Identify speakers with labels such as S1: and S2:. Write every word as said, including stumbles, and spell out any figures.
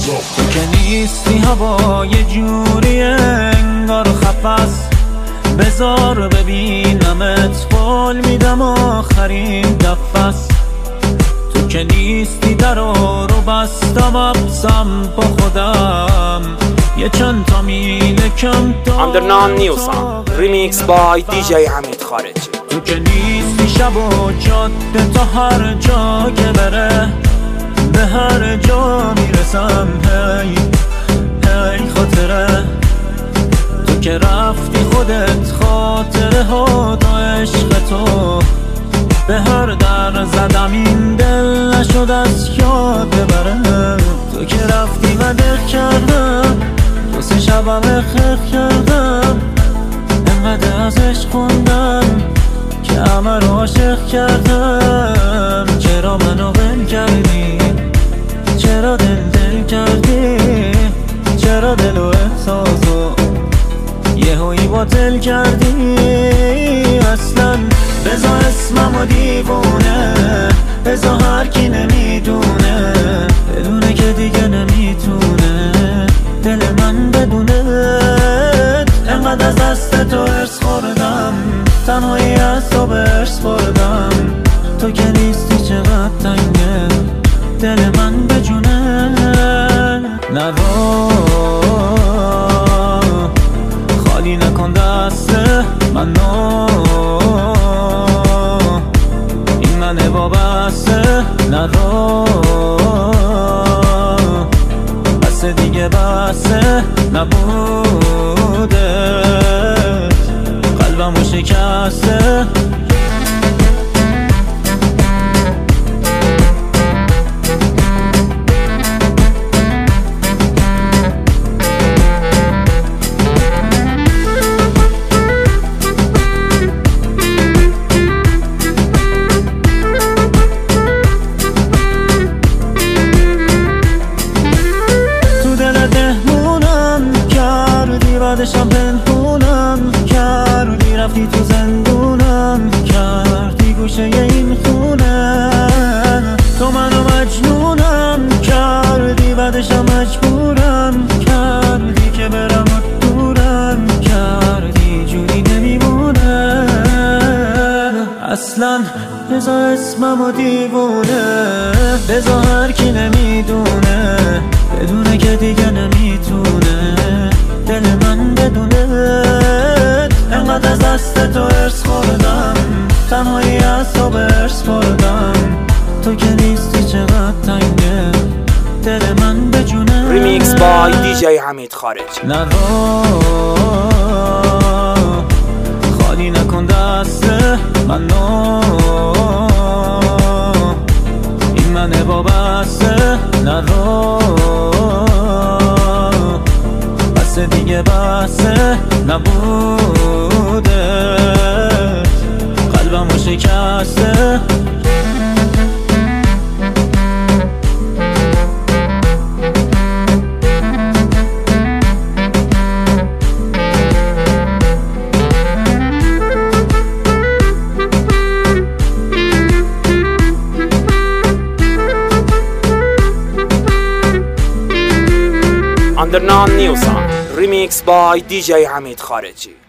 S1: تو که نیستی هوا یه جوری انگار خفص، بذار ببینمت قول میدم آخرین دفعس. تو که نیستی درو رو بستم ابسم با خودم، یه چند تا میله کم تا
S2: Underground New Sound Remix by دی جی حمید خارجی.
S1: تو که نیستی شب و جاده تا هر جا که بره، به هر جا میرسم هی هی خاطره. تو که رفتی خودت خاطره ها تا عشق تو، به هر در زدم این دل نشد از یاد ببره. تو که رفتی و دق کردم، دو سه شبم خخ کردم، انقدر از عشق خوندم که همه رو عاشق کردم. چرا منو ول کردی؟ چرا دل دل کردی؟ چرا دل و احساسو یه هایی باطل کردی؟ اصلا بزا اسممو دیوونه، بزا هر کی نمیدونه، بدونه که دیگه نمیتونه دل من بدونه. انقدر از دست تو ارس خوردم، تنهایی از تو برس بردم. تو که نیستی چقدر تنگه دل من بجونه. نرو خالی نکن دست منو، این منه وابسته. نرو بسه دیگه بسه نبوده، قلبمو شکسته. بعدشم پنهونم کردی، رفتی تو زندونم کردی گوشه این خونه. تو منو مجنونم کردی، بعدشم مجبورم کردی که برم و دورم کردی، جوری نمیمونه اصلا. بزا اسممو دیوونه، بزا هر کی نمیدونه، بدونه که دیگه نمیتونه دل من بدونه. انقدر از دست تو ارس خوردم، تنهایی از تو برس بردم. تو که نیستی چقدر تنگه دل من بجونه.
S2: ریمیکس بای دی جی حمید خارجی.
S1: نرو خالی نکن دست منو، این منه وابسته. نرو بسه دیگه بسه نبوده، قلبمو شکسته.
S2: Underground New Sound Remix by دی جی حمید خارجی.